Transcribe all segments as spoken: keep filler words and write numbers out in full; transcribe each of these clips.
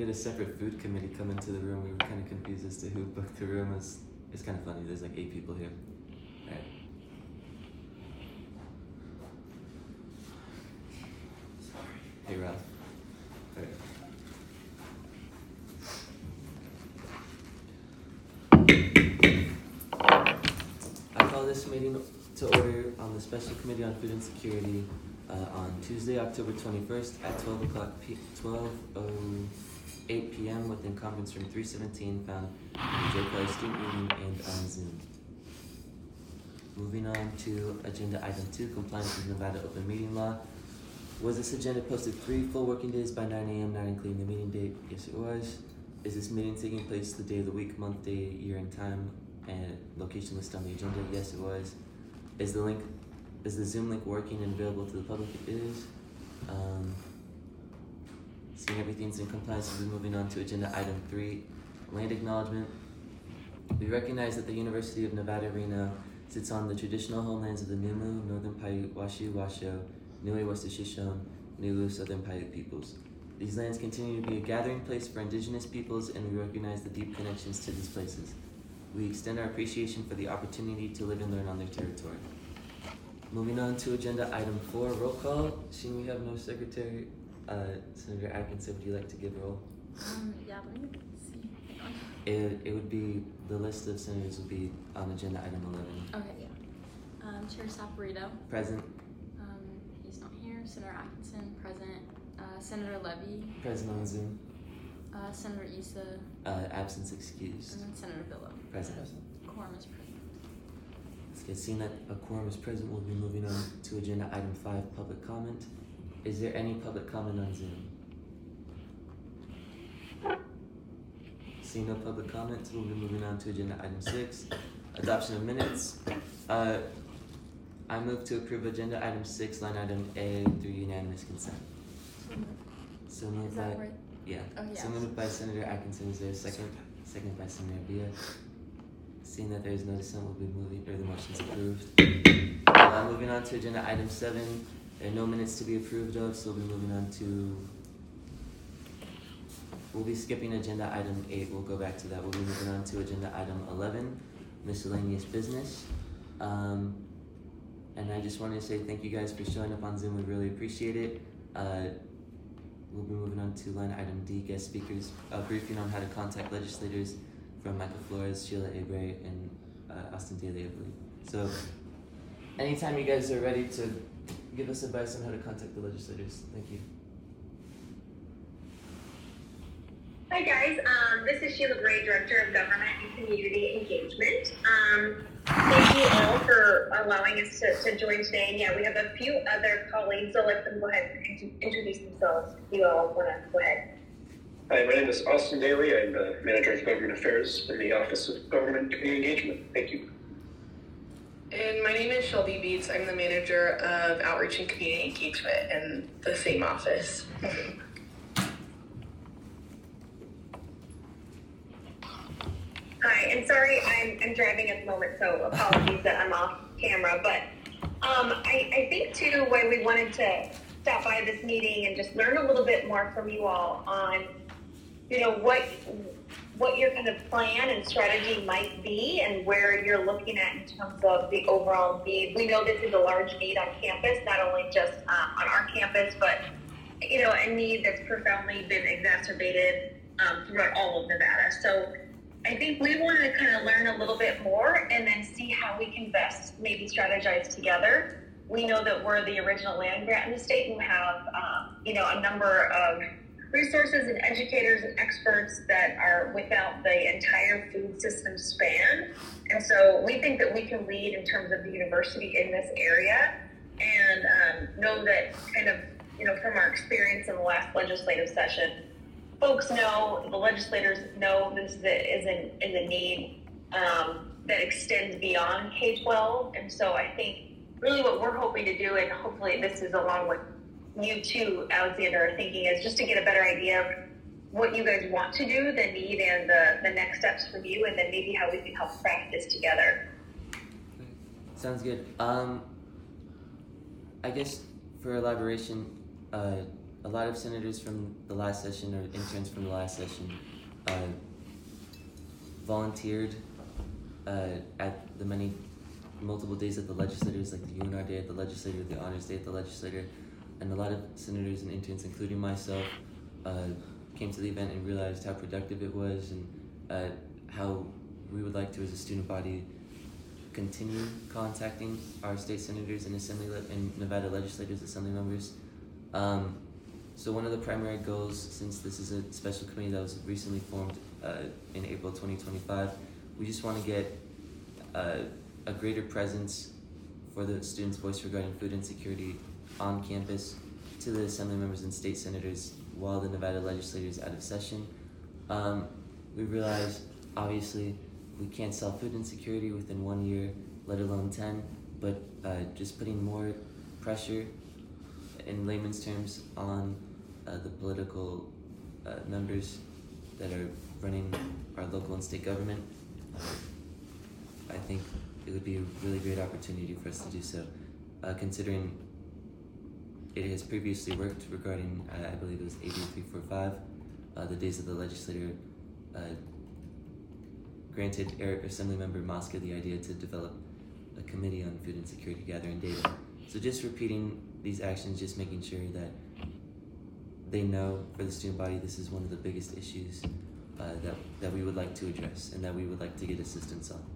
had a separate food committee come into the room. We were kind of confused as to who booked the room. It's, it's kind of funny. There's like eight people here. All right. Hey, Ralph. All right. I call this meeting to order on the Special Committee on Food and Security uh, on Tuesday, October twenty-first at twelve o'clock, p- twelve oh eight p.m. within conference room three seventeen, found in the Joe Kelly Student Meeting and on Zoom. Moving on to agenda item two, compliance with Nevada Open Meeting Law. Was this agenda posted three full working days by nine a.m., not including the meeting date? Yes, it was. Is this meeting taking place the day of the week, month, day, year, and time, and location listed on the agenda? Yes, it was. Is the link, is the Zoom link working and available to the public? It is. Um, seeing everything's in compliance, we'll be moving on to agenda item three, land acknowledgement. We recognize that the University of Nevada, Reno sits on the traditional homelands of the Numu, Northern Paiute, Washoe, Washoe, Niue, Western Shoshone, Nulu, Southern Paiute peoples. These lands continue to be a gathering place for indigenous peoples, and we recognize the deep connections to these places. We extend our appreciation for the opportunity to live and learn on their territory. Moving on to agenda item four, roll call. Seeing we have no secretary, uh, Senator Atkinson, would you like to give a roll? Um, yeah, let me see. It, it would be, the list of senators would be on agenda item eleven. Okay, yeah. Um, Chair Saporito. Present. Um, he's not here. Senator Atkinson, present. Uh, Senator Levy. Present on Zoom. Uh, Senator Issa. Uh, absence excused. And then Senator Billow. Present. Quorum is present. Okay, seeing that a quorum is present, we'll be moving on to agenda item five, public comment. Is there any public comment on Zoom? Seeing no public comments, we'll be moving on to agenda item six, adoption of minutes. Uh, I move to approve agenda item six, line item A through unanimous consent. So moved Is by, that right? yeah. Oh, yes. So moved by Senator Atkinson. Is there a second? Second by Senator Villa. Seeing that there is no dissent, we'll be moving, or the motion's approved. Uh, moving on to agenda item seven, there are no minutes to be approved of, so we'll be moving on to, we'll be skipping agenda item eight, we'll go back to that. We'll be moving on to agenda item eleven, miscellaneous business. Um, and I just wanted to say thank you guys for showing up on Zoom, we really appreciate it. Uh, we'll be moving on to line item D, guest speakers, a briefing on how to contact legislators from Michael Flores, Sheila Abre, and uh, Austin Daly, I believe. So, anytime you guys are ready to give us advice on how to contact the legislators, thank you. Hi guys, um, this is Sheila Bray, Director of Government and Community Engagement. Um, thank you all for allowing us to, to join today. And yeah, we have a few other colleagues. I'll let them go ahead and introduce themselves if you all want to go ahead. Hi, my name is Austin Daly. I'm the Manager of Government Affairs in the Office of Government and Community Engagement. Thank you. And my name is Shelby Beats. I'm the Manager of Outreach and Community Engagement in the same office. Hi, and sorry, I'm, I'm driving at the moment, so apologies that I'm off camera. But um, I, I think, too, why we wanted to stop by this meeting and just learn a little bit more from you all on, you know, what what your kind of plan and strategy might be and where you're looking at in terms of the overall need. We know this is a large need on campus, not only just uh, on our campus, but, you know, a need that's profoundly been exacerbated um, throughout all of Nevada. So I think we want to kind of learn a little bit more and then see how we can best maybe strategize together. We know that we're the original land grant in the state and have, um, you know, a number of resources and educators and experts that are without the entire food system span. And so we think that we can lead in terms of the university in this area and um, know that kind of, you know, from our experience in the last legislative session, folks know, the legislators know this is a, is a, is a need um, that extends beyond K twelve. And so I think really what we're hoping to do, and hopefully this is along with you too, Alexander, are thinking, is just to get a better idea of what you guys want to do, the need, and the, the next steps from you, and then maybe how we can help craft this together. Sounds good. Um, I guess for elaboration, uh, a lot of senators from the last session or interns from the last session uh, volunteered uh, at the many multiple days at the legislators, like the U N R Day at the legislature, the Honors Day at the legislature, and a lot of senators and interns, including myself, uh, came to the event and realized how productive it was and uh, how we would like to, as a student body, continue contacting our state senators and assembly le- and Nevada legislators, assembly members. Um, so one of the primary goals, since this is a special committee that was recently formed uh, in April twenty twenty-five, we just want to get uh, a greater presence for the students' voice regarding food insecurity on campus to the assembly members and state senators while the Nevada legislature is out of session. Um, we realize, obviously, we can't solve food insecurity within one year, let alone ten, but uh, just putting more pressure, in layman's terms, on uh, the political uh, members that are running our local and state government, uh, I think it would be a really great opportunity for us to do so, uh, considering it has previously worked regarding, uh, I believe it was A B three forty-five, uh, the days of the legislature uh, granted Eric Assembly Member Mosca the idea to develop a committee on food insecurity gathering data. So just repeating these actions, just making sure that they know for the student body this is one of the biggest issues uh, that, that we would like to address and that we would like to get assistance on.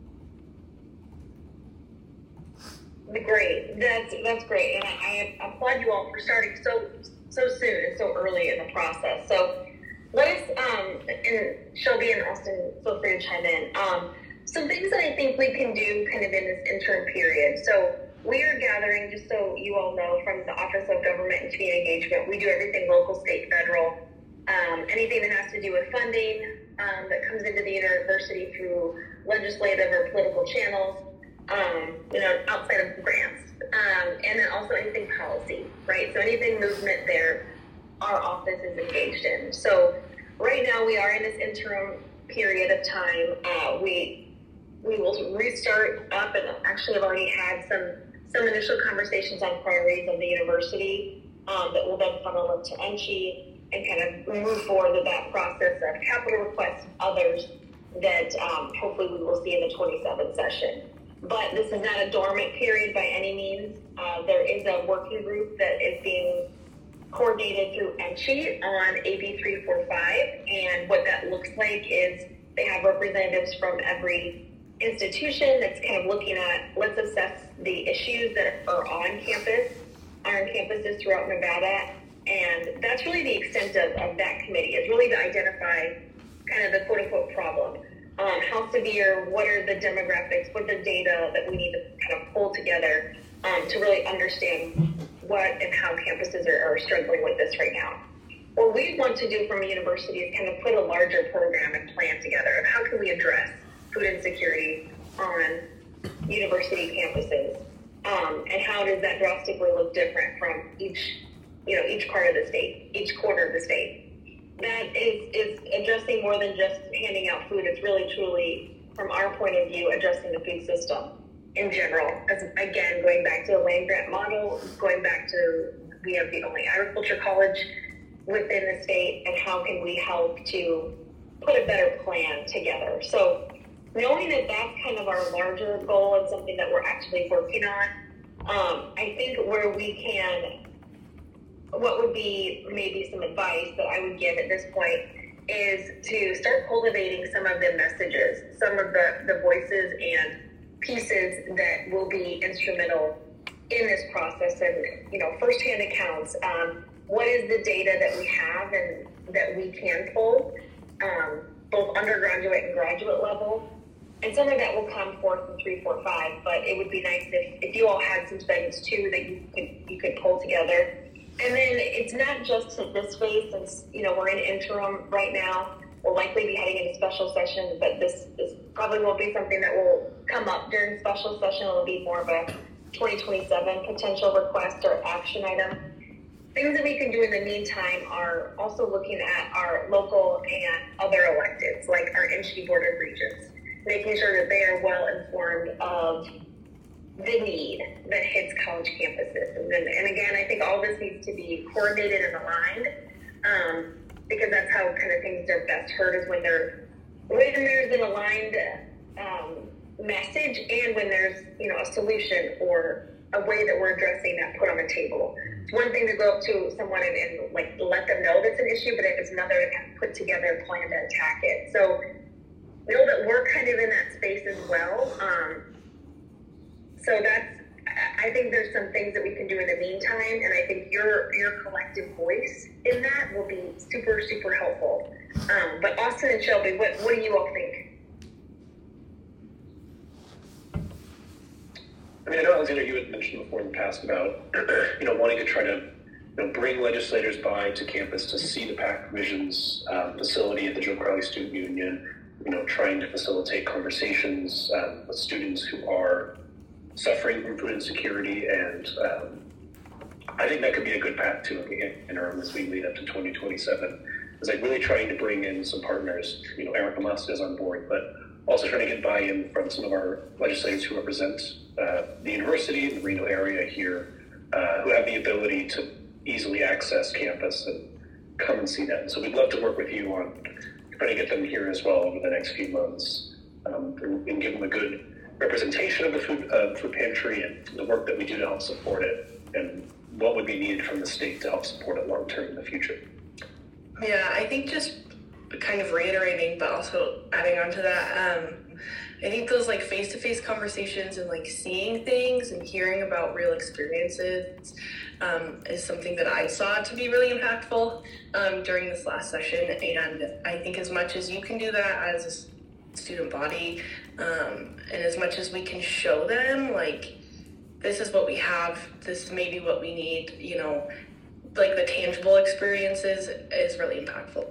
Great, that's that's great, and I, I applaud you all for starting so so soon and so early in the process. So let us, um, and Shelby and Austin, feel free to chime in. Um, some things that I think we can do kind of in this interim period. So we are gathering, just so you all know, from the Office of Government and Community Engagement. We do everything local, state, federal, um, anything that has to do with funding um, that comes into the university through legislative or political channels. Um, you know, outside of grants, um, and then also anything policy, right? So anything movement there, our office is engaged in. So right now we are in this interim period of time. Uh, we we will restart up, and actually have already had some some initial conversations on priorities of the university um, that will then funnel up to N C H E and kind of move forward with that process of capital requests, others that um, hopefully we will see in the twenty-seventh session. But this is not a dormant period by any means. Uh, there is a working group that is being coordinated through N C H E on A B three forty-five, and what that looks like is they have representatives from every institution that's kind of looking at, let's assess the issues that are on campus, on campuses throughout Nevada, and that's really the extent of, of that committee, is really to identify kind of the quote-unquote problem. Um, how severe, what are the demographics, what are the data that we need to kind of pull together um, to really understand what and how campuses are, are struggling with this right now. What we want to do from a university is kind of put a larger program and plan together of how can we address food insecurity on university campuses, um, and how does that drastically look different from each, you know, each part of the state, each corner of the state. That is, is addressing more than just handing out food. It's really, truly, from our point of view, addressing the food system in general. As, again, going back to the land grant model, going back to, we have the only agriculture college within the state, and how can we help to put a better plan together. So knowing that that's kind of our larger goal and something that we're actually working on, um, I think where we can, what would be maybe some advice that I would give at this point is to start cultivating some of the messages, some of the, the voices and pieces that will be instrumental in this process, and, you know, firsthand accounts. Um, what is the data that we have and that we can pull, um, both undergraduate and graduate level? And some of that will come forth in three, four, five, but it would be nice if, if you all had some segments too that you could you could pull together. And then it's not just at this phase, since, you know, we're in interim right now. We'll likely be heading into special session, but this, this probably won't be something that will come up during special session. It'll be more of a twenty twenty-seven potential request or action item. Things that we can do in the meantime are also looking at our local and other electives, like our N C H E Board of Regents, making sure that they are well informed of the need that hits college campuses. And, and again, I think all this needs to be coordinated and aligned, um, because that's how kind of things are best heard, is when they're when there's an aligned um, message, and when there's, you know, a solution or a way that we're addressing that put on the table. It's one thing to go up to someone and, and like let them know that's an issue, but it's another to kind of put together a plan to attack it. So know that we're kind of in that space as well. Um, so that's, I think there's some things that we can do in the meantime, and I think your your collective voice in that will be super, super helpful. Um, but Austin and Shelby, what, what do you all think? I mean, I know, Alexander, you had mentioned before in the past about, you know, wanting to try to, you know, bring legislators by to campus to see the PAC provisions um, facility at the Joe Crowley Student Union, you know, trying to facilitate conversations um, with students who are suffering from food insecurity. And um, I think that could be a good path to in the interim as we lead up to twenty twenty-seven. Is like really trying to bring in some partners. You know, Erica Must is on board, but also trying to get buy-in from some of our legislators who represent uh, the university in the Reno area here, uh, who have the ability to easily access campus and come and see that. And so we'd love to work with you on trying to get them here as well over the next few months, um, and, and give them a good representation of the food, uh, food pantry and the work that we do to help support it, and what would be needed from the state to help support it long term in the future. Yeah, I think just kind of reiterating, but also adding on to that, um, I think those like face-to-face conversations and like seeing things and hearing about real experiences um, is something that I saw to be really impactful um, during this last session. And I think as much as you can do that as a student body, um, and as much as we can show them, like, this is what we have, this may be what we need, you know, like the tangible experiences is really impactful.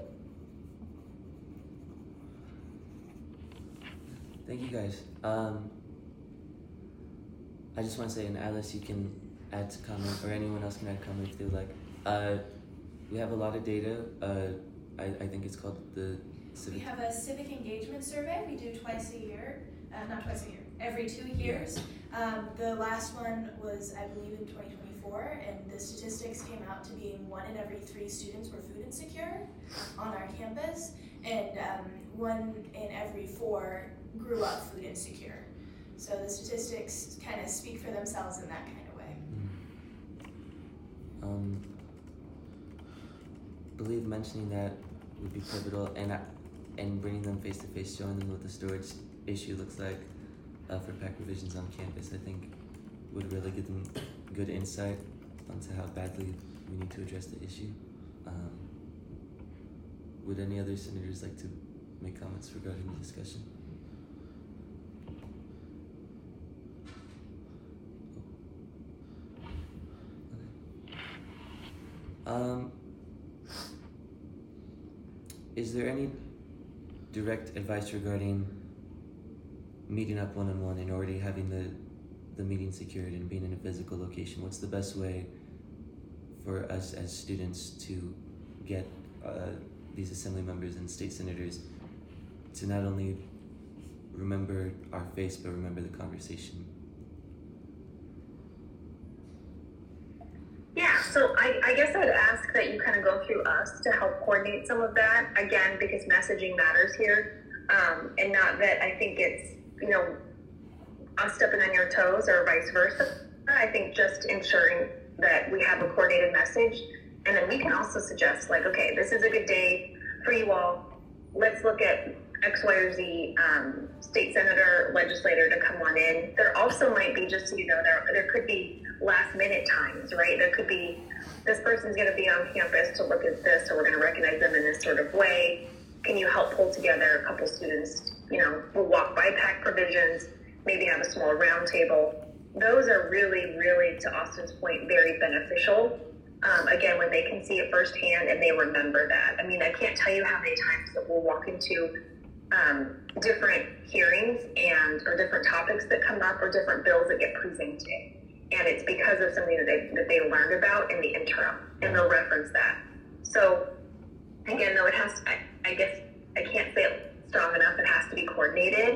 Thank you guys. Um, I just want to say, and Alice, you can add to comment, or anyone else can add comment too. Like, uh, we have a lot of data. Uh, I, I think it's called the civic. We have a civic engagement survey we do twice a year. Uh, not twice a year, every two years. Um, the last one was, I believe, in twenty twenty-four, and the statistics came out to being one in every three students were food insecure on our campus, and um, one in every four grew up food insecure. So the statistics kind of speak for themselves in that kind of way. Mm. Um, I believe mentioning that would be pivotal, and uh, and bringing them face to face, showing them what the storage issue looks like uh, for PAC provisions on campus, I think would really give them good insight onto how badly we need to address the issue. Um, would any other senators like to make comments regarding the discussion? Um, is there any direct advice regarding meeting up one-on-one and already having the, the meeting secured and being in a physical location? What's the best way for us as students to get uh, these assembly members and state senators to not only remember our face, but remember the conversation? Yeah, so I, I guess I'd ask that you kind of go through us to help coordinate some of that, again, because messaging matters here, um, and not that I think it's, you know, us stepping on your toes or vice versa. I think just ensuring that we have a coordinated message, and then we can also suggest, like, okay, this is a good day for you all. Let's look at X, Y, or Z um, state senator, legislator to come on in. There also might be, just so you know, there there could be last minute times, right? There could be, this person's going to be on campus to look at this, or we're going to recognize them in this sort of way. Can you help pull together a couple students? You know, we'll walk by PAC provisions, maybe have a small round table. Those are really, really, to Austin's point, very beneficial. Um, again, when they can see it firsthand and they remember that. I mean, I can't tell you how many times that we'll walk into um, different hearings and or different topics that come up or different bills that get presented. And it's because of something that they, that they learned about in the interim, and they'll reference that. So again, though, it has to, I, I guess I can't say it strong enough, it has to be coordinated.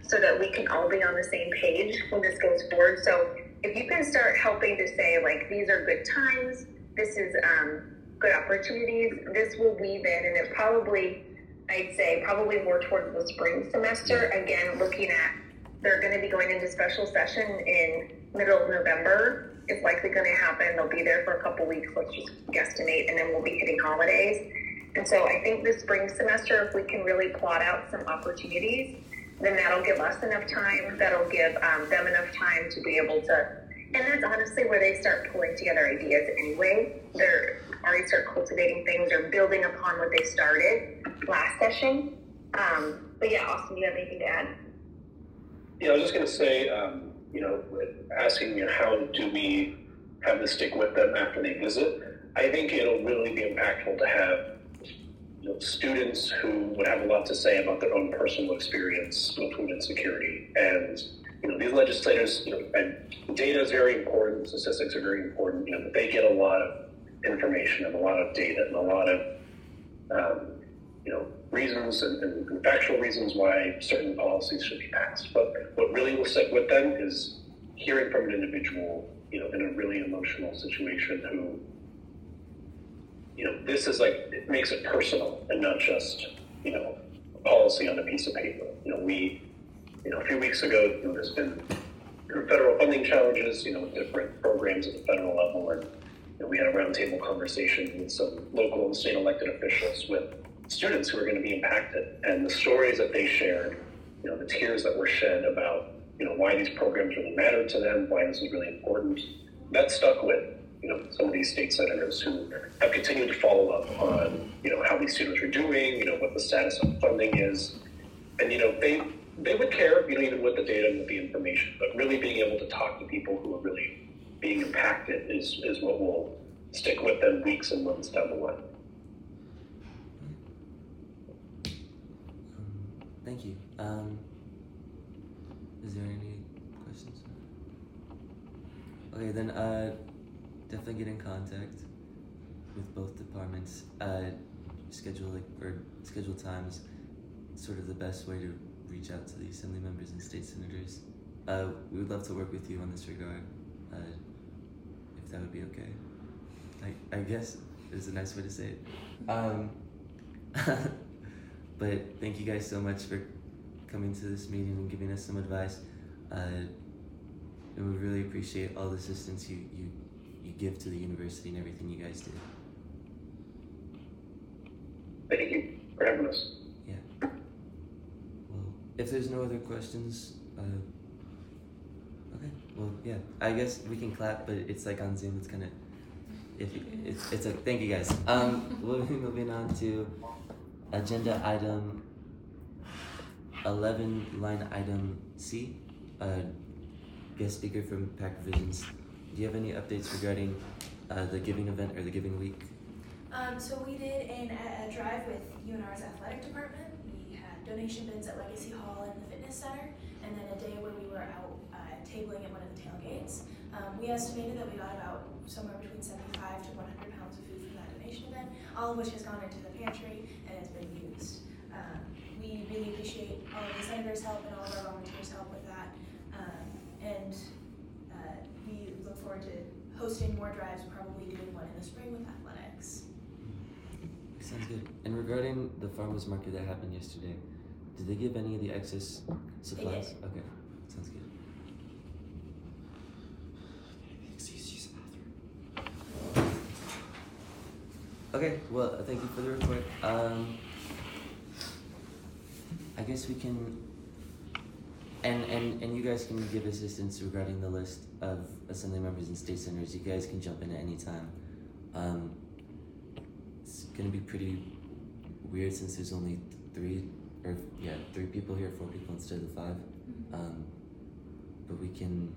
so that we can all be on the same page when this goes forward. So if you can start helping to say, like, these are good times, this is um, good opportunities, this will weave in, and it probably, I'd say, probably more towards the spring semester. Again, looking at, they're going to be going into special session in middle of November. It's likely going to happen. They'll be there for a couple weeks, let's just guesstimate, and then we'll be hitting holidays. And so I think the spring semester, if we can really plot out some opportunities, then that'll give us enough time, that'll give um, them enough time to be able to, and that's honestly where they start pulling together ideas anyway. They're already start cultivating things or building upon what they started last session. Um, but yeah, Austin, do you have anything to add? Yeah, I was just going to say, um, you know, asking, you know, how do we have this stick with them after they visit? I think it'll really be impactful to have, you know, students who would have a lot to say about their own personal experience with food insecurity. And, you know, these legislators, you know, and data is very important, statistics are very important, you know, but they get a lot of information and a lot of data and a lot of, um, you know, reasons and, and, and factual reasons why certain policies should be passed. But what really will stick with them is hearing from an individual, you know, in a really emotional situation who, you know, this is like, it makes it personal and not just, you know, a policy on a piece of paper. You know, we, you know, a few weeks ago, you know, there's been federal funding challenges, you know, with different programs at the federal level. And, you know, we had a roundtable conversation with some local and state elected officials with students who are going to be impacted, and the stories that they shared, you know, the tears that were shed about, you know, why these programs really mattered to them, why this is really important, that stuck with, you know, some of these state senators who have continued to follow up on, you know, how these students are doing, you know, what the status of funding is, and, you know, they they would care, you know, even with the data and with the information, but really being able to talk to people who are really being impacted is is what will stick with them weeks and months down the line. Thank you. Um, is there any questions? Okay, then uh, definitely get in contact with both departments. Uh, schedule like or schedule times. Sort of the best way to reach out to the assembly members and state senators. Uh, we would love to work with you on this regard. Uh, if that would be okay. I I guess is a nice way to say it. Um, But thank you guys so much for coming to this meeting and giving us some advice. Uh, and we really appreciate all the assistance you, you, you give to the university and everything you guys do. Thank you for having us. Yeah. Well, if there's no other questions, uh, okay. Well, yeah. I guess we can clap, but it's like on Zoom. It's kind of, if it's it's a thank you guys. Um, we'll be moving on to agenda item eleven, line item C, uh, guest speaker from Pack Provisions. Do you have any updates regarding uh, the giving event or the giving week? Um, so we did an, a, a drive with U N R's athletic department. We had donation bins at Legacy Hall and the fitness center, and then a day where we were out uh, tabling at one of the tailgates. Um, we estimated that we got about somewhere between seventy-five to one hundred pounds of food from that donation event, all of which has gone into the pantry and has been used. Um, we really appreciate all of the senators' help and all of our volunteers' help with that. Um, and uh, we look forward to hosting more drives, probably doing one in the spring with athletics. Sounds good. And regarding the farmers market that happened yesterday, did they give any of the excess supplies? They did. Okay, sounds good. Okay, well, thank you for the report. Um, I guess we can, and, and, and you guys can give assistance regarding the list of assembly members and state senators. You guys can jump in at any time. Um, it's gonna be pretty weird since there's only three, or yeah, three people here, four people instead of five. Um, but we can,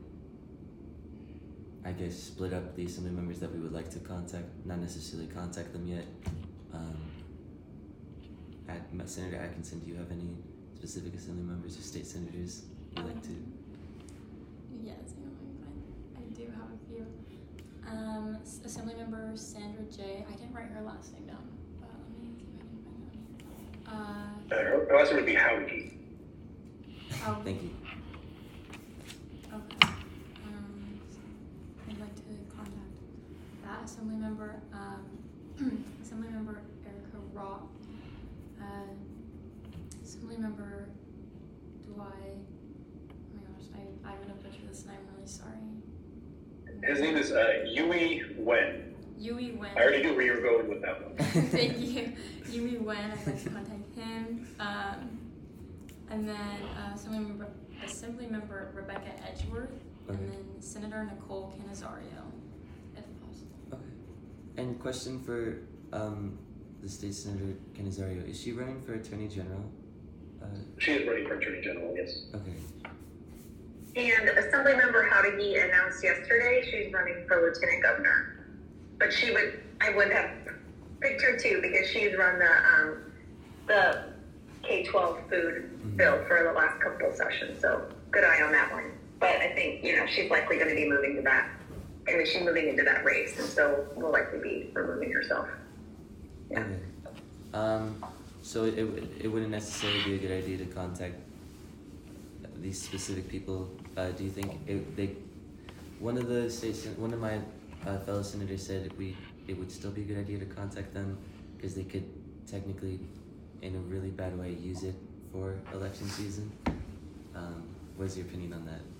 I guess, split up the assembly members that we would like to contact, not necessarily contact them yet. Um, at, Senator Atkinson, do you have any specific assembly members or state senators you'd like to? Yes, I know, I'm fine. I do have a few. Um, S- Assemblymember Sandra J. I didn't write her last name down, but let me see if I can find that. Uh, Uh, her last name would be Howdy. Oh. Thank you. Okay. Um, I'd like to contact that Assembly Member, um, Assembly Member Erica Roth, uh, Assembly Member Dwight. Oh my gosh, I, I'm gonna butcher this and I'm really sorry. His name is uh, Yui Wen. Yui Wen. I already knew where you were going with that one. Thank you. Yui Wen, I'd like to contact him. Um, and then uh, Assembly Member, Assembly Member Rebecca Edgeworth, Okay. and then Senator Nicole Canizario, if possible. Okay. And question for um, the State Senator Canizario. Is she running for Attorney General? Uh, She is running for Attorney General, yes. okay. And Assemblymember Howdy announced yesterday she's running for Lieutenant Governor. But she would, I would have picked her too because she's run the um, the K twelve food Mm-hmm. bill for the last couple of sessions. So good eye on that one. But I think, you know, she's likely going to be moving to that. I mean, she's moving into that race, and so will likely be removing herself. Yeah. Okay. Um, so it, it, it wouldn't necessarily be a good idea to contact these specific people. Uh, do you think it, they? One of the states, one of my uh, fellow senators said we it would still be a good idea to contact them because they could technically, in a really bad way, use it for election season. Um, what's your opinion on that?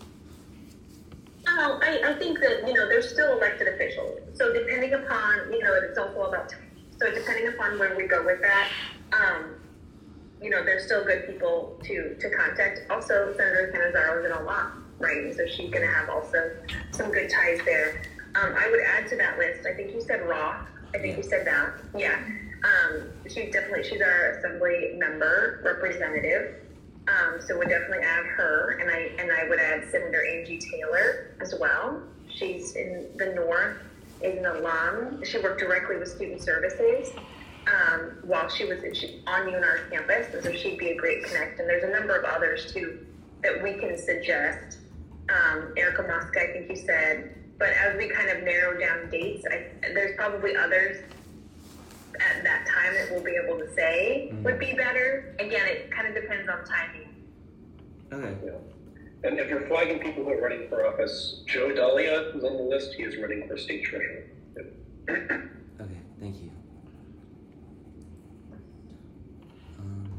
Oh, I, I think that, you know, they're still elected officials. So depending upon, you know, it's also about, so depending upon where we go with that, um, you know, they're still good people to, to contact. Also, Senator Canizario is in a lot, right? So she's going to have also some good ties there. Um, I would add to that list, I think you said Roth. I think you said that. Yeah. Um, she's definitely, she's our Assembly member representative. Um, so we'd definitely add her, and I and I would add Senator Angie Taylor as well. She's in the North, is an alum. She worked directly with Student Services um, while she was she, on U N R's campus, and so she'd be a great connect. And there's a number of others too that we can suggest. Um, Erica Mosca, I think you said. But as we kind of narrow down dates, I, there's probably others at that time that we'll be able to say mm-hmm. would be better. Again, it kind of depends on timing. Okay. Yeah. And if you're flagging people who are running for office, Joe Dahlia is on the list. He is running for state treasurer. Okay, thank you. Um,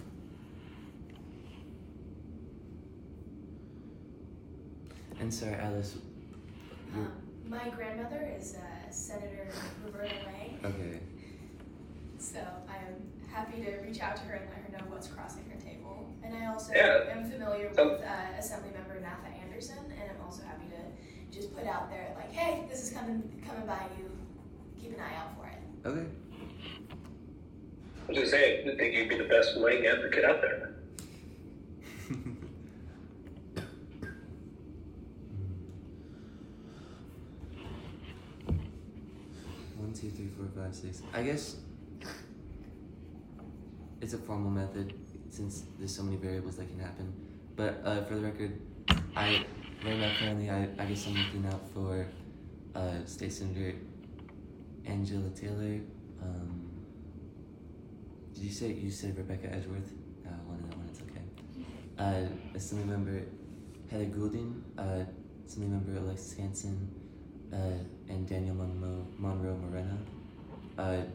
and sorry, Alice. Um, my grandmother is uh, Senator Roberta Lang. Okay. So I'm happy to reach out to her and let her know what's crossing her table. And I also yeah. am familiar with uh, Assemblymember Natha Anderson, and I'm also happy to just put out there, like, hey, this is coming coming by you. Keep an eye out for it. Okay. I was going to say, I think you'd be the best Lang advocate out there. One, two, three, four, five, six. I guess it's a formal method since there's so many variables that can happen. But uh, for the record, I right now currently I, I guess I'm looking out for uh, State Senator Angela Taylor. Um, did you say you said Rebecca Edgeworth? Uh, one of that one, it's okay. Uh, Assembly Member Heather Goulding, uh, Assembly Member Alexis Hansen, uh, and Daniel Monroe, Monroe Moreno. Uh,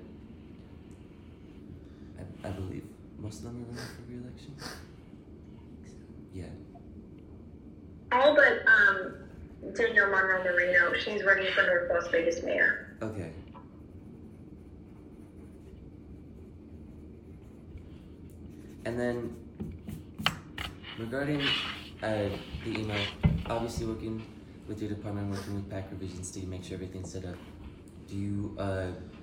I, I believe most of them are running for re-election. Yeah. All but um, Danielle Monroe Moreno, she's running for North Las Vegas mayor. Okay. And then regarding uh, the email, obviously working with your department, working with PAC revisions to make sure everything's set up. Do you uh,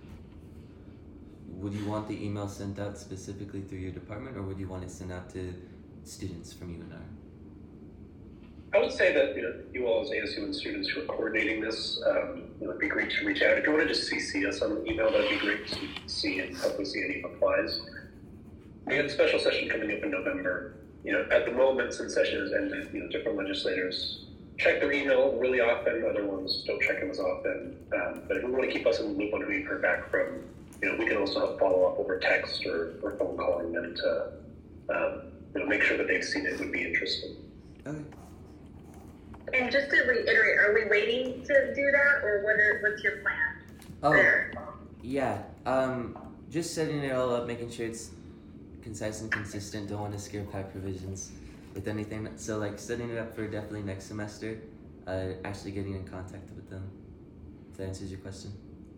would you want the email sent out specifically through your department, or would you want it sent out to students from U N R? I would say that, you know, you all as A S U and students who are coordinating this, um, you know, it'd be great to reach out. If you want to just C C us on the email, that'd be great to see and hopefully see any replies. We have a special session coming up in November. You know, at the moment, since session has ended, you know, different legislators check their email really often. Other ones don't check them as often. Um, but if we want to keep us in the loop on who we've heard back from, you know, we can also help follow up over text or, or phone calling them to, um, you know, make sure that they've seen it would be interesting. Okay. And just to reiterate, are we waiting to do that, or what are, what's your plan Oh, there? yeah. Um, just setting it all up, making sure it's concise and consistent. Don't want to scare pack provisions with anything. So like setting it up for definitely next semester. Uh, actually getting in contact with them. If that answers your question.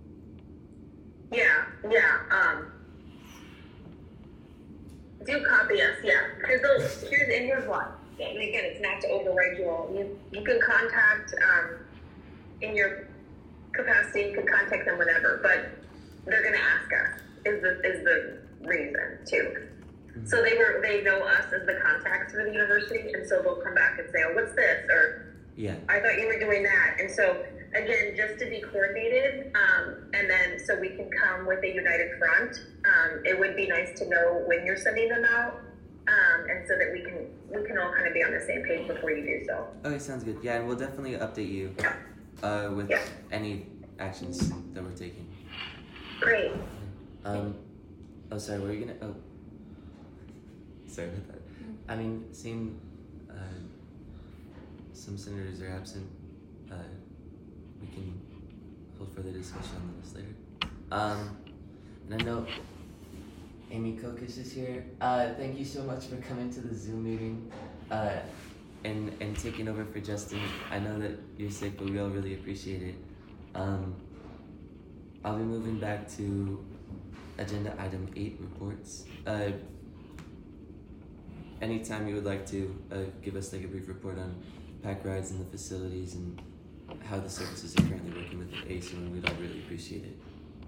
Yeah, yeah. Um, do copy us, yeah. Because here's and here's what. And again, it's not to override you all. You you can contact um, in your capacity. You can contact them whenever, but they're gonna ask us. Is the is the reason too. Mm-hmm. So they were they know us as the contacts for the university, and so they'll come back and say, "Oh, what's this?" Or Yeah. I thought you were doing that. And so, again, just to be coordinated, um, and then so we can come with a united front, um, it would be nice to know when you're sending them out, um, and so that we can we can all kind of be on the same page before you do so. Okay, sounds good. Yeah, and we'll definitely update you uh, with Yeah. any actions that we're taking. Great. Um, oh, sorry, were you gonna? Oh, sorry about that. I mean, seeing uh, some senators are absent, uh, we can hold further discussion on this later. Um, and I know Amy Kokish is here. Uh, thank you so much for coming to the Zoom meeting uh, and and taking over for Justin. I know that you're sick, but we all really appreciate it. Um, I'll be moving back to agenda item eight, reports. Uh, anytime you would like to uh, give us like a brief report on pack rides and the facilities and how the services are currently working with the A C E, and we'd all really appreciate it.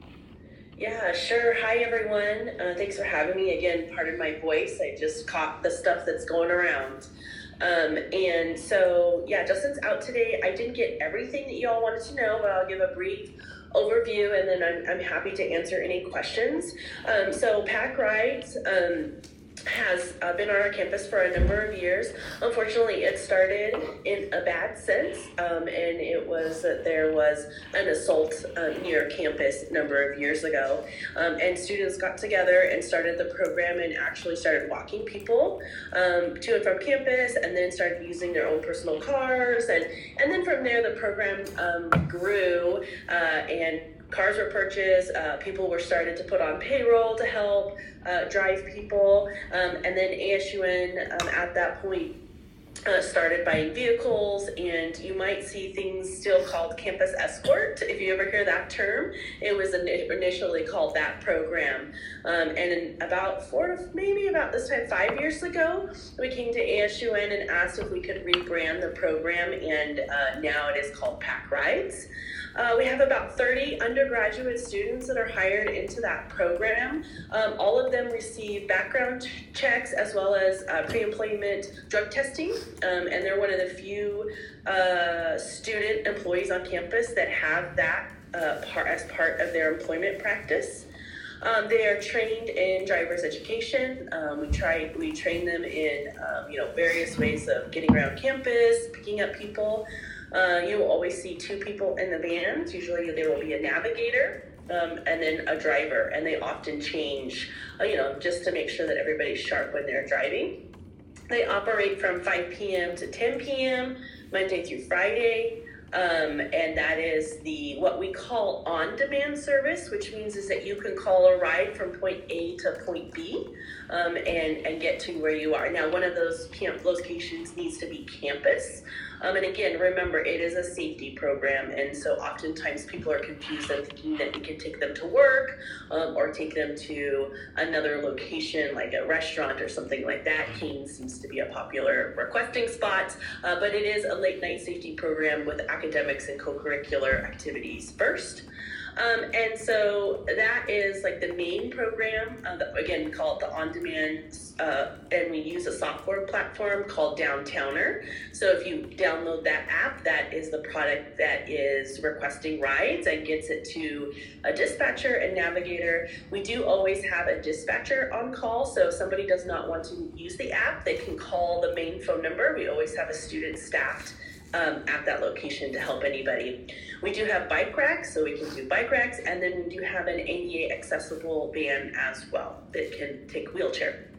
Yeah, sure. Hi, everyone. Uh, thanks for having me. Again, pardon my voice. I just caught the stuff that's going around. Um, and so, yeah, Justin's out today. I didn't get everything that you all wanted to know, but I'll give a brief overview, and then I'm, I'm happy to answer any questions. Um, so Pack Rides um, has uh, been on our campus for a number of years. Unfortunately, it started in a bad sense, um, and it was that there was an assault uh, near campus a number of years ago, um, and students got together and started the program and actually started walking people um, to and from campus, and then started using their own personal cars, and, and then from there the program um, grew uh, and cars were purchased, uh, people were started to put on payroll to help uh, drive people, um, and then A S U N um, at that point uh, started buying vehicles, and you might see things still called Campus Escort. If you ever hear that term, it was initially called that program. Um, and in about four, maybe about this time, five years ago, we came to A S U N and asked if we could rebrand the program, and uh, now it is called Pack Rides. Uh, we have about thirty undergraduate students that are hired into that program. Um, all of them receive background ch- checks as well as uh, pre-employment drug testing, um, and they're one of the few uh, student employees on campus that have that uh, part as part of their employment practice. Um, they are trained in driver's education. Um, we try we train them in um, you know various ways of getting around campus, picking up people. Uh, you will always see two people in the vans. Usually there will be a navigator um, and then a driver, and they often change, uh, you know, just to make sure that everybody's sharp when they're driving. They operate from five p.m. to ten p.m. Monday through Friday, um, and that is the what we call on-demand service, which means is that you can call a ride from point A to point B um, and and get to where you are. Now, one of those camp locations needs to be campus. Um, and again, remember, it is a safety program, and so oftentimes people are confused and thinking that we can take them to work um, or take them to another location like a restaurant or something like that. Canes seems to be a popular requesting spot, uh, but it is a late night safety program with academics and co-curricular activities first. Um, and so that is like the main program. Uh, that, again, we call it the on-demand, uh, and we use a software platform called Downtowner. So if you download that app, that is the product that is requesting rides and gets it to a dispatcher and navigator. We do always have a dispatcher on call, so if somebody does not want to use the app, they can call the main phone number. We always have a student staffed Um, at that location to help anybody. We do have bike racks, so we can do bike racks, and then we do have an A D A accessible van as well that can take wheelchair.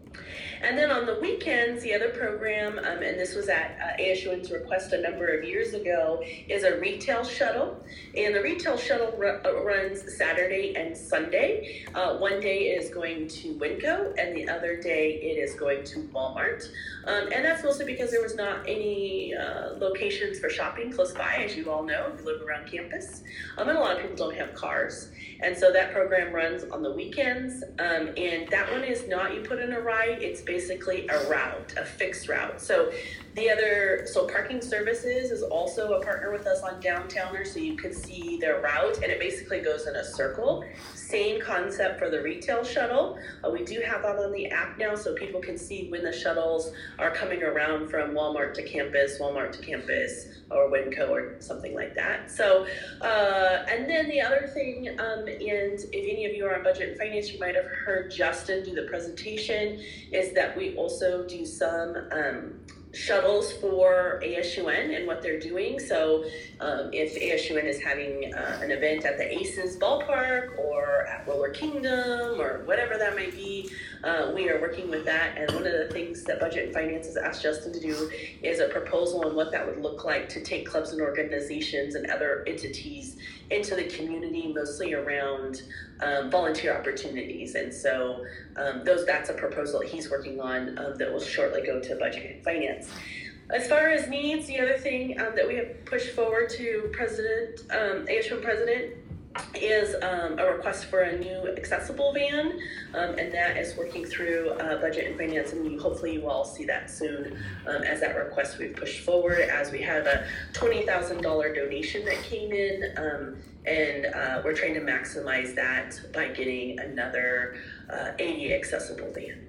And then on the weekends, the other program, um, and this was at uh, A S U N's request a number of years ago, is a retail shuttle. And the retail shuttle ru- runs Saturday and Sunday. Uh, one day is going to Winco, and the other day it is going to Walmart. Um, and that's mostly because there was not any uh, locations for shopping close by, as you all know, if you live around campus. Um, and a lot of people don't have cars. And so that program runs on the weekends. Um, and that one is not, you put in a ride, it's basically a route, a fixed route. So the other, so Parking Services is also a partner with us on Downtowner, so you can see their route, and it basically goes in a circle. Same concept for the retail shuttle. Uh, we do have that on the app now, so people can see when the shuttles are coming around from Walmart to campus, Walmart to campus, or Winco or something like that. So, uh, and then the other thing, um, and if any of you are on budget and finance, you might have heard Justin do the presentation, is that we also do some um, shuttles for A S U N and what they're doing. So um, if A S U N is having uh, an event at the Aces ballpark or at Roller Kingdom or whatever that might be, uh, we are working with that. And one of the things that Budget and Finance has asked Justin to do is a proposal on what that would look like to take clubs and organizations and other entities into the community, mostly around um, volunteer opportunities. And so um, those that's a proposal that he's working on um, that will shortly go to Budget and Finance. As far as needs, the other thing um, that we have pushed forward to President, um, A S U N President, is um, a request for a new accessible van, um, and that is working through uh, Budget and Finance, and you, hopefully you all see that soon um, as that request we've pushed forward, as we have a twenty thousand dollars donation that came in, um, and uh, we're trying to maximize that by getting another uh, A D A accessible van.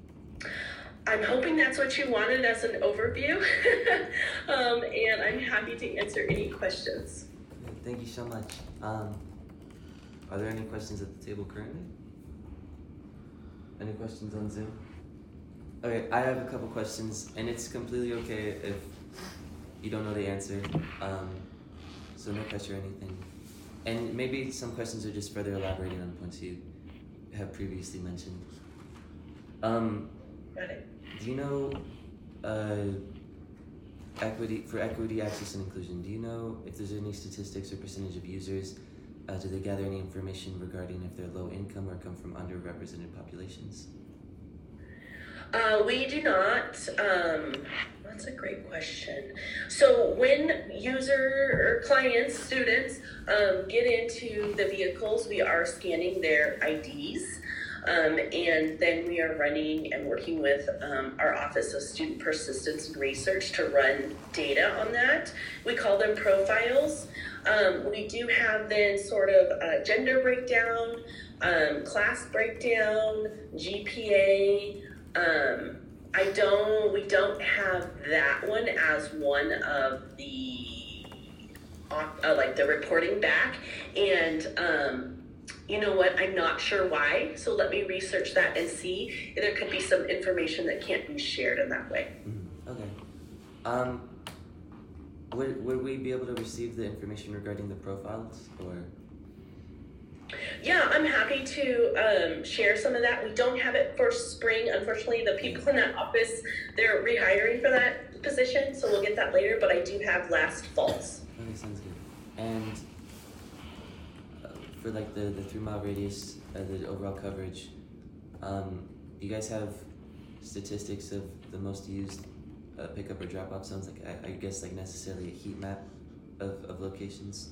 I'm hoping that's what you wanted as an overview, um, and I'm happy to answer any questions. Thank you so much. Um, are there any questions at the table currently? Any questions on Zoom? Okay, I have a couple questions, and it's completely okay if you don't know the answer, um, so no pressure or anything. And maybe some questions are just further elaborating on points you have previously mentioned. Um, Got it. do you know, uh, equity, for equity, access, and inclusion, do you know if there's any statistics or percentage of users? Uh, do they gather any information regarding if they're low income or come from underrepresented populations? Uh, we do not. Um, that's a great question. So when user or clients, students um, get into the vehicles, we are scanning their I Ds. Um, and then we are running and working with um, our Office of Student Persistence and Research to run data on that. We call them profiles. Um, we do have then sort of a gender breakdown, um, class breakdown, G P A. Um, I don't, we don't have that one as one of the, uh, like the reporting back. And, um, you know what, I'm not sure why, so let me research that and see if there could be some information that can't be shared in that way. Mm-hmm. Okay. Um, would, would we be able to receive the information regarding the profiles, or? Yeah, I'm happy to um, share some of that. We don't have it for spring. Unfortunately, the people in that office, they're rehiring for that position, so we'll get that later, but I do have last fall's. Okay, sounds good. And uh, for like the, the three mile radius, uh, the overall coverage, um, do you guys have statistics of the most used uh, pickup or drop off zones? Like, I, I guess like necessarily a heat map of, of locations?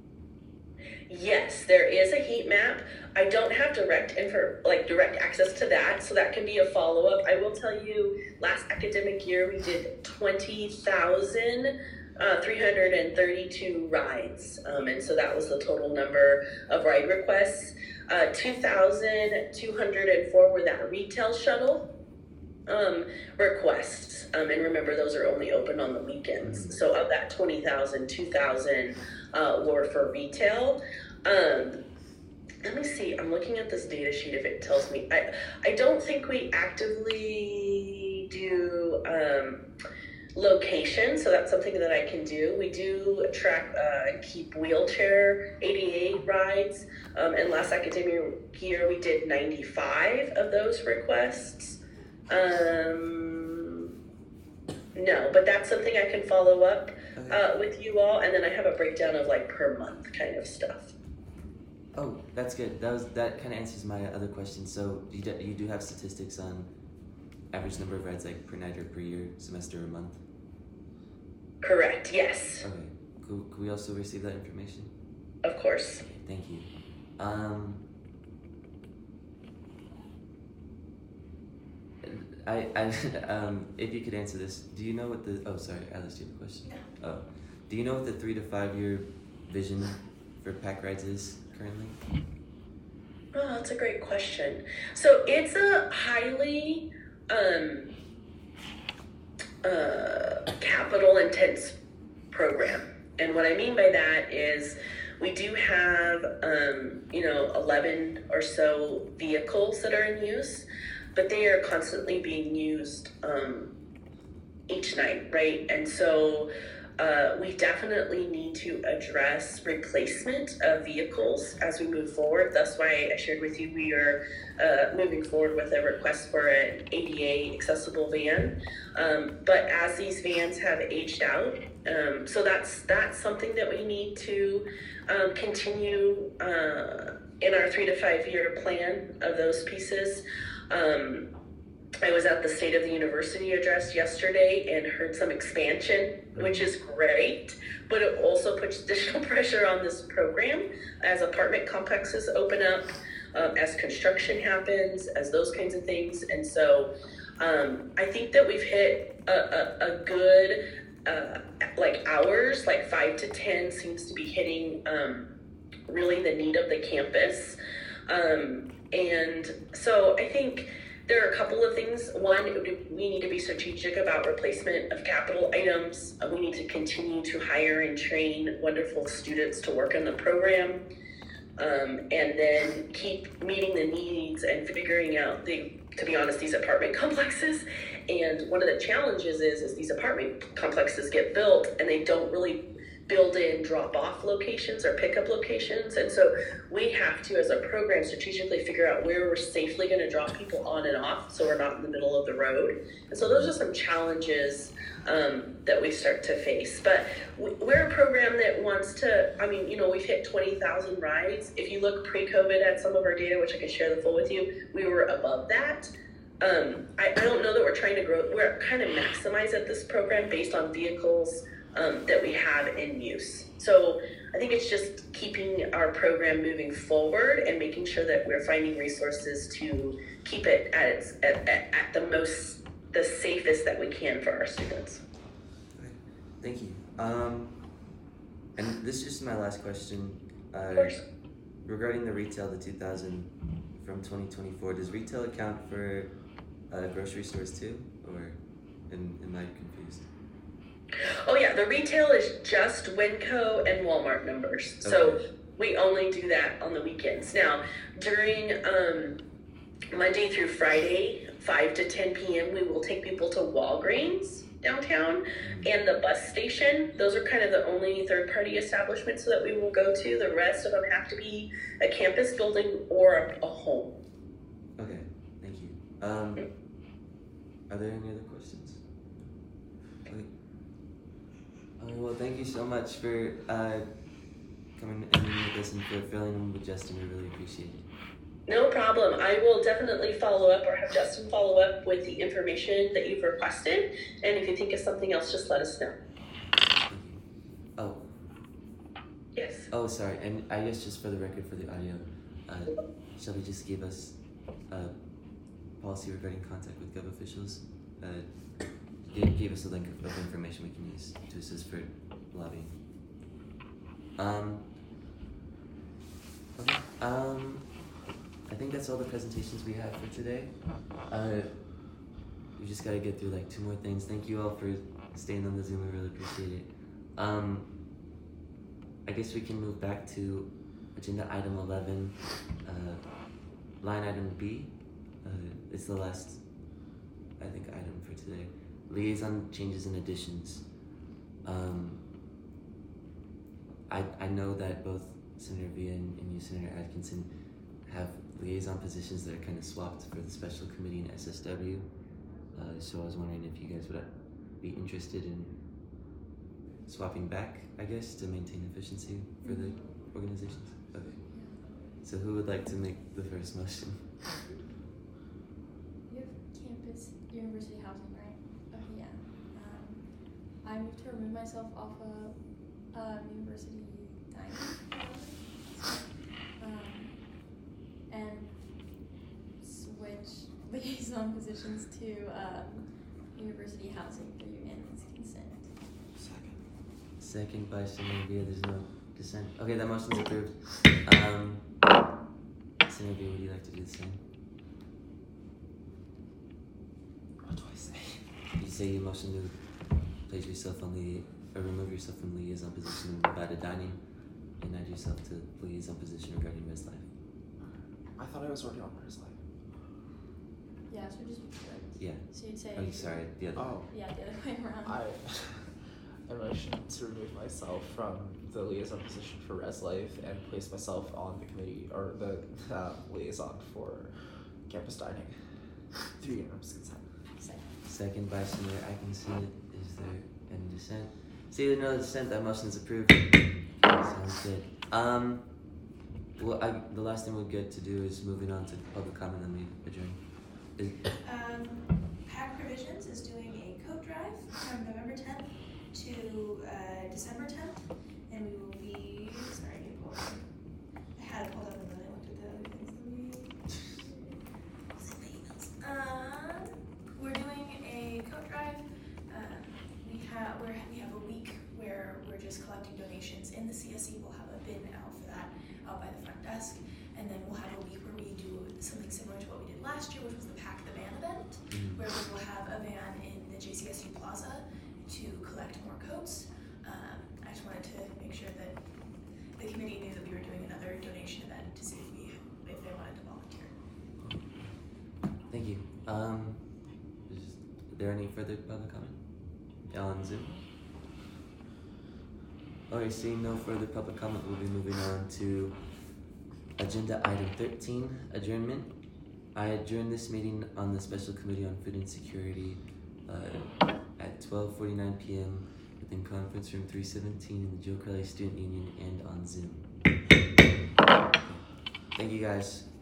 Yes, there is a heat map. I don't have direct info, like direct access to that, so that can be a follow-up. I will tell you, last academic year we did twenty thousand three hundred thirty-two rides, um, and so that was the total number of ride requests. Uh, two thousand two hundred four were that retail shuttle um, requests, um, and remember those are only open on the weekends. So of that twenty thousand, two thousand uh, were for retail. Um, let me see, I'm looking at this data sheet if it tells me. I, I don't think we actively do um, location, so that's something that I can do. We do track uh, and keep wheelchair A D A rides, um, and last academic year we did ninety-five of those requests. Um, no, but that's something I can follow up Okay. uh, with you all, and then I have a breakdown of like per month kind of stuff. Oh, that's good. That was that kind of answers my other question. So you do, you do have statistics on average number of rides like per night or per year, semester or month? Correct. Yes. Okay. Could, could we also receive that information? Of course. Okay, thank you. Um, I, I, um, if you could answer this, do you know what the, oh, sorry, Alice, do you have a question? No. Oh, do you know what the three to five year vision for Pack Rides is currently? Oh, that's a great question. So it's a highly um, uh, capital intense program. And what I mean by that is we do have, um, you know, eleven or so vehicles that are in use, but they are constantly being used um, each night, right? And so uh, we definitely need to address replacement of vehicles as we move forward. That's why I shared with you we are uh, moving forward with a request for an A D A accessible van. Um, but as these vans have aged out, um, so that's that's something that we need to um, continue uh, in our three to five year plan of those pieces. Um, I was at the State of the University address yesterday and heard some expansion, which is great, but it also puts additional pressure on this program as apartment complexes open up, um, as construction happens, as those kinds of things. And so um, I think that we've hit a, a, a good, uh, like hours, like five to ten seems to be hitting um, really the need of the campus. Um, and so I think there are a couple of things. One, we need to be strategic about replacement of capital items. Uh, we need to continue to hire and train wonderful students to work in the program. Um, and then keep meeting the needs and figuring out the, to be honest, these apartment complexes. And one of the challenges is, is these apartment complexes get built and they don't really build in drop-off locations or pickup locations. And so we have to, as a program, strategically figure out where we're safely going to drop people on and off so we're not in the middle of the road. And so those are some challenges um, that we start to face. But we're a program that wants to, I mean, you know, we've hit twenty thousand rides. If you look pre-COVID at some of our data, which I can share the full with you, we were above that. Um, I, I don't know that we're trying to grow, we're kind of maximize at this program based on vehicles Um, that we have in use. So I think it's just keeping our program moving forward and making sure that we're finding resources to keep it at its at, at, at the most the safest that we can for our students. Okay, thank you. Um, and this is just my last question. Uh, Of course. Regarding the retail, the two thousand from twenty twenty-four, does retail account for uh, grocery stores too, or am, am I confused? Oh yeah, the retail is just Winco and Walmart numbers. So Okay. we only do that on the weekends. Now, during um, Monday through Friday, five to ten p.m., we will take people to Walgreens downtown and the bus station. Those are kind of the only third-party establishments that we will go to. The rest of them have to be a campus building or a, a home. Okay, thank you. Um, are there any other questions? Okay. Okay, well, thank you so much for uh, coming and meeting with us and for filling in with Justin. We really appreciate it. No problem. I will definitely follow up or have Justin follow up with the information that you've requested. And if you think of something else, just let us know. Thank you. Oh, Yes. oh, sorry. And I guess just for the record, for the audio, uh, Shelby just gave us a policy regarding contact with gov officials. Uh, gave, gave us a link of, of information we can use to assist for lobbying. Um. Okay. Um. I think that's all the presentations we have for today. Uh, we just gotta get through like two more things. Thank you all for staying on the Zoom. I really appreciate it. Um, I guess we can move back to agenda item eleven, uh, line item B. Uh, it's the last, I think, item for today. Liaison changes and additions. Um, I I know that both Senator Villa and, and you, Senator Atkinson, have liaison positions that are kind of swapped for the special committee and S S W. Uh, so I was wondering if you guys would be interested in swapping back, I guess, to maintain efficiency for the organizations. Okay. So who would like to make the first motion? You have campus university housing, right? Okay, yeah. Um, I move to remove myself off of uh, university dining. Um, and switch liaison positions to um, university housing through unanimous consent. Second. Second by Shanavia. There's no dissent. Okay, that motion's approved. Um, Shanavia, would you like to do the same? What do I say? You say you motion to place yourself on the, or remove yourself from liaison position and provide a dining, and add yourself to liaison position regarding Res Life. I thought I was already on Res Life. Yeah, so just flipped. Yeah. So you'd say. Oh, sorry. The other. Oh. Yeah, the other way around. I I motion to remove myself from the liaison position for Res Life and place myself on the committee or the uh, liaison for campus dining through unanimous consent. Second. Second by Senator Atkinson. Is there any dissent? See, there's no dissent. That motion is approved. Sounds good. Um, well, I, the last thing we'll get to do is moving on to public comment, and we adjourn. Is, Um, Pack Provisions is doing a coat drive from November tenth to uh, December tenth, and we will be. Sorry, I need to pull it up. I had it pulled up and then I looked at the other things. Let me. Um, we're doing a coat drive. Um, we have we're, we have a week where we're just collecting donations in the C S E. We'll have a bin out for that out by the front desk, and then we'll have a week where we do something similar to what we did last year, which was the Pack the Van event, mm, where we will have a van in the J C S U Plaza to collect more coats. Um, I just wanted to make sure that the committee knew that we were doing another donation event to see if we if they wanted to volunteer. thank you. Um, is there any further public comment? On Zoom? Alright, seeing no further public comment, we'll be moving on to agenda item thirteen, adjournment. I adjourn this meeting on the Special Committee on Food Insecurity uh, at twelve forty-nine p.m. within Conference Room three seventeen in the Joe Crowley Student Union and on Zoom. Thank you guys.